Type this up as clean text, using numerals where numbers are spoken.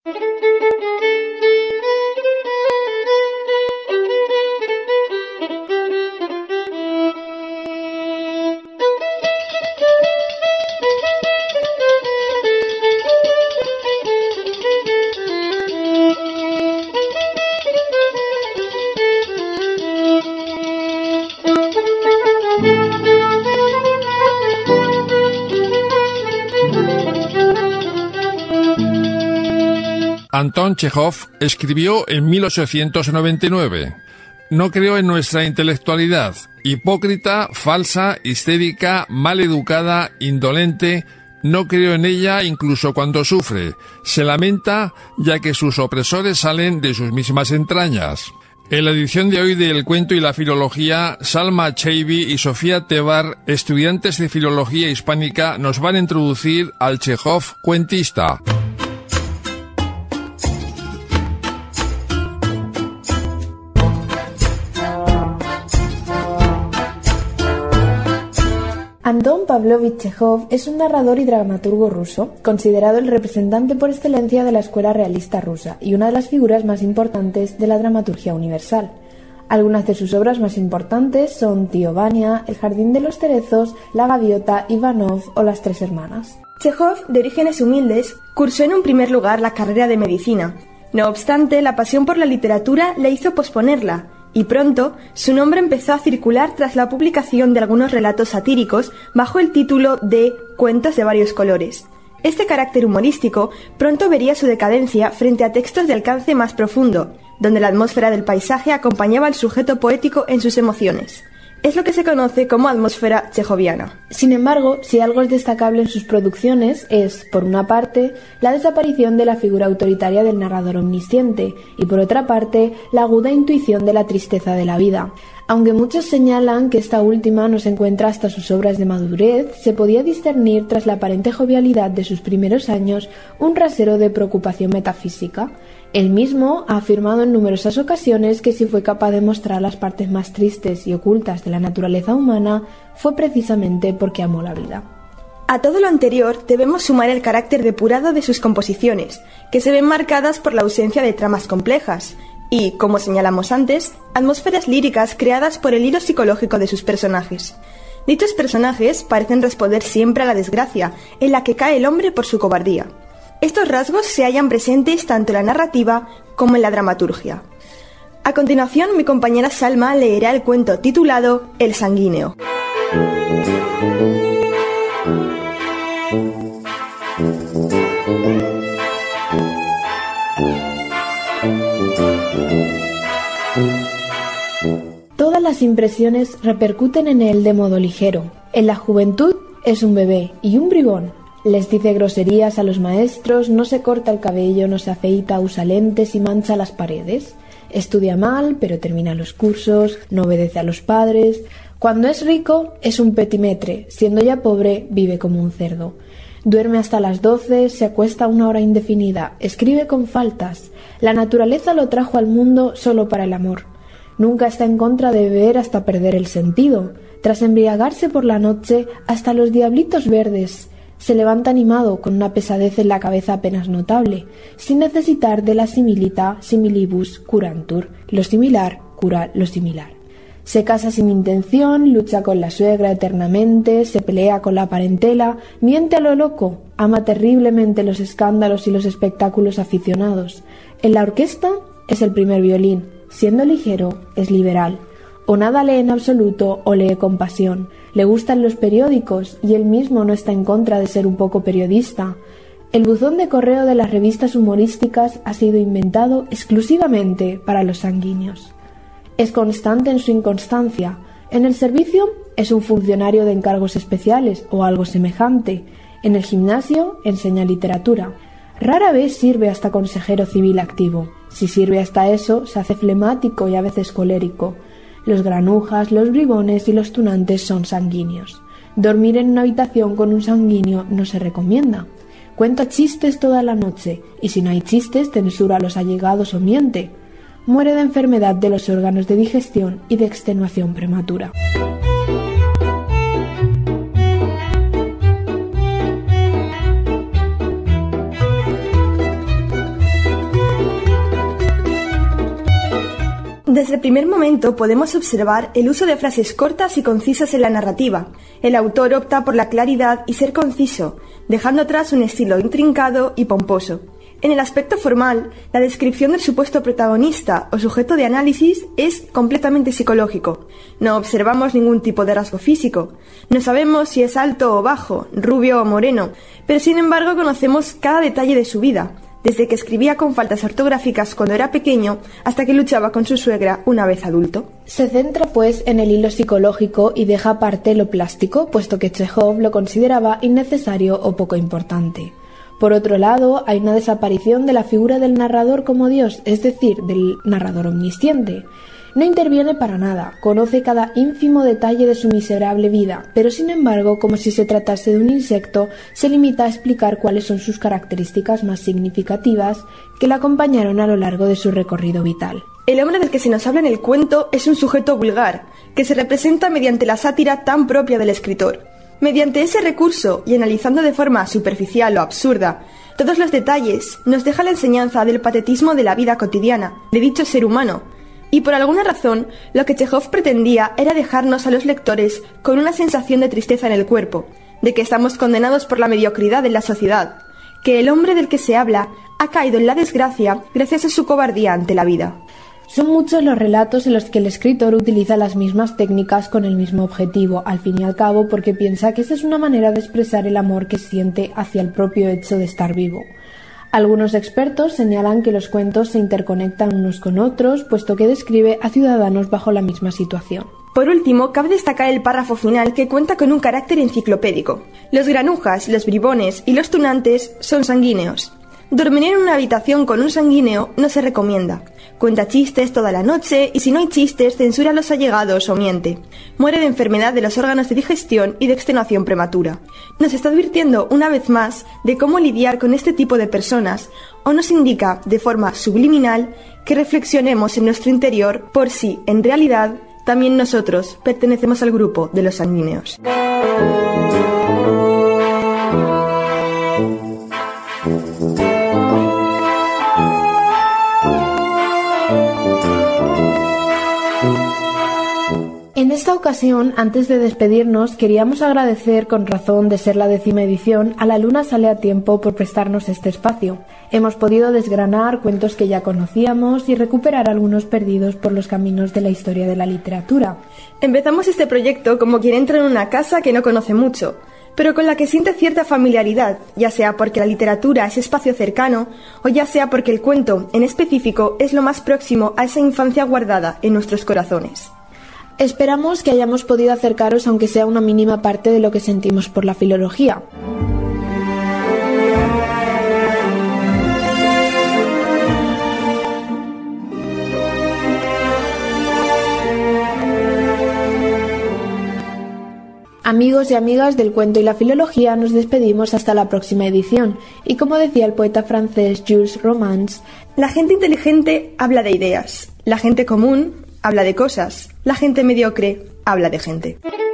Anton Chejov escribió en 1899: «No creo en nuestra intelectualidad, hipócrita, falsa, histérica, mal educada, indolente. No creo en ella incluso cuando sufre. Se lamenta ya que sus opresores salen de sus mismas entrañas». En la edición de hoy de El cuento y la filología, Salma Cheibi y Sofía Tebar, estudiantes de filología hispánica, nos van a introducir al Chejov cuentista. Anton Pavlovich Chejov es un narrador y dramaturgo ruso, considerado el representante por excelencia de la escuela realista rusa y una de las figuras más importantes de la dramaturgia universal. Algunas de sus obras más importantes son Tío Vania, El jardín de los cerezos, La gaviota, Ivanov o Las tres hermanas. Chejov, de orígenes humildes, cursó en un primer lugar la carrera de medicina. No obstante, la pasión por la literatura le hizo posponerla, y pronto su nombre empezó a circular tras la publicación de algunos relatos satíricos bajo el título de Cuentos de varios colores. Este carácter humorístico pronto vería su decadencia frente a textos de alcance más profundo, donde la atmósfera del paisaje acompañaba al sujeto poético en sus emociones. Es lo que se conoce como atmósfera chejoviana. Sin embargo, si algo es destacable en sus producciones es, por una parte, la desaparición de la figura autoritaria del narrador omnisciente y, por otra parte, la aguda intuición de la tristeza de la vida. Aunque muchos señalan que esta última no se encuentra hasta sus obras de madurez, se podía discernir tras la aparente jovialidad de sus primeros años un rasero de preocupación metafísica. Él mismo ha afirmado en numerosas ocasiones que si fue capaz de mostrar las partes más tristes y ocultas de la naturaleza humana, fue precisamente porque amó la vida. A todo lo anterior debemos sumar el carácter depurado de sus composiciones, que se ven marcadas por la ausencia de tramas complejas y, como señalamos antes, atmósferas líricas creadas por el hilo psicológico de sus personajes. Dichos personajes parecen responder siempre a la desgracia en la que cae el hombre por su cobardía. Estos rasgos se hallan presentes tanto en la narrativa como en la dramaturgia. A continuación, mi compañera Salma leerá el cuento titulado El sanguíneo. Todas las impresiones repercuten en él de modo ligero. En la juventud es un bebé y un bribón. Les dice groserías a los maestros, no se corta el cabello, no se afeita, usa lentes y mancha las paredes. Estudia mal, pero termina los cursos, no obedece a los padres. Cuando es rico, es un petimetre, siendo ya pobre, vive como un cerdo. Duerme hasta las 12, se acuesta a una hora indefinida, escribe con faltas. La naturaleza lo trajo al mundo solo para el amor. Nunca está en contra de beber hasta perder el sentido. Tras embriagarse por la noche, hasta los diablitos verdes. Se levanta animado, con una pesadez en la cabeza apenas notable, sin necesitar de la similita similibus curantur. Lo similar cura lo similar. Se casa sin intención, lucha con la suegra eternamente, se pelea con la parentela, miente a lo loco, ama terriblemente los escándalos y los espectáculos aficionados. En la orquesta es el primer violín, siendo ligero, es liberal. O nada lee en absoluto o lee con pasión. Le gustan los periódicos y él mismo no está en contra de ser un poco periodista. El buzón de correo de las revistas humorísticas ha sido inventado exclusivamente para los sanguíneos. Es constante en su inconstancia. En el servicio es un funcionario de encargos especiales o algo semejante. En el gimnasio enseña literatura. Rara vez sirve hasta consejero civil activo. Si sirve hasta eso, se hace flemático y a veces colérico. Los granujas, los bribones y los tunantes son sanguíneos. Dormir en una habitación con un sanguíneo no se recomienda. Cuenta chistes toda la noche y si no hay chistes censura a los allegados o miente. Muere de enfermedad de los órganos de digestión y de extenuación prematura. Desde el primer momento podemos observar el uso de frases cortas y concisas en la narrativa. El autor opta por la claridad y ser conciso, dejando atrás un estilo intrincado y pomposo. En el aspecto formal, la descripción del supuesto protagonista o sujeto de análisis es completamente psicológico. No observamos ningún tipo de rasgo físico. No sabemos si es alto o bajo, rubio o moreno, pero sin embargo conocemos cada detalle de su vida, desde que escribía con faltas ortográficas cuando era pequeño hasta que luchaba con su suegra una vez adulto. Se centra pues en el hilo psicológico y deja aparte lo plástico, puesto que Chejov lo consideraba innecesario o poco importante. Por otro lado, hay una desaparición de la figura del narrador como Dios, es decir, del narrador omnisciente. No interviene para nada, conoce cada ínfimo detalle de su miserable vida, pero sin embargo, como si se tratase de un insecto, se limita a explicar cuáles son sus características más significativas que la acompañaron a lo largo de su recorrido vital. El hombre del que se nos habla en el cuento es un sujeto vulgar, que se representa mediante la sátira tan propia del escritor. Mediante ese recurso, y analizando de forma superficial o absurda todos los detalles, nos deja la enseñanza del patetismo de la vida cotidiana, de dicho ser humano. Y por alguna razón, lo que Chejov pretendía era dejarnos a los lectores con una sensación de tristeza en el cuerpo, de que estamos condenados por la mediocridad de la sociedad, que el hombre del que se habla ha caído en la desgracia gracias a su cobardía ante la vida. Son muchos los relatos en los que el escritor utiliza las mismas técnicas con el mismo objetivo, al fin y al cabo porque piensa que esa es una manera de expresar el amor que siente hacia el propio hecho de estar vivo. Algunos expertos señalan que los cuentos se interconectan unos con otros, puesto que describe a ciudadanos bajo la misma situación. Por último, cabe destacar el párrafo final que cuenta con un carácter enciclopédico. Los granujas, los bribones y los tunantes son sanguíneos. Dormir en una habitación con un sanguíneo no se recomienda. Cuenta chistes toda la noche y si no hay chistes censura a los allegados o miente. Muere de enfermedad de los órganos de digestión y de extenuación prematura. Nos está advirtiendo una vez más de cómo lidiar con este tipo de personas o nos indica de forma subliminal que reflexionemos en nuestro interior por si, en realidad, también nosotros pertenecemos al grupo de los sanguíneos. En esta ocasión, antes de despedirnos, queríamos agradecer, con razón de ser la 10ª edición, a La Luna Sale a Tiempo por prestarnos este espacio. Hemos podido desgranar cuentos que ya conocíamos y recuperar algunos perdidos por los caminos de la historia de la literatura. Empezamos este proyecto como quien entra en una casa que no conoce mucho, pero con la que siente cierta familiaridad, ya sea porque la literatura es espacio cercano o ya sea porque el cuento, en específico, es lo más próximo a esa infancia guardada en nuestros corazones. Esperamos que hayamos podido acercaros aunque sea una mínima parte de lo que sentimos por la filología. Amigos y amigas del cuento y la filología, nos despedimos hasta la próxima edición. Y como decía el poeta francés Jules Romans, la gente inteligente habla de ideas, la gente común habla de cosas, la gente mediocre habla de gente.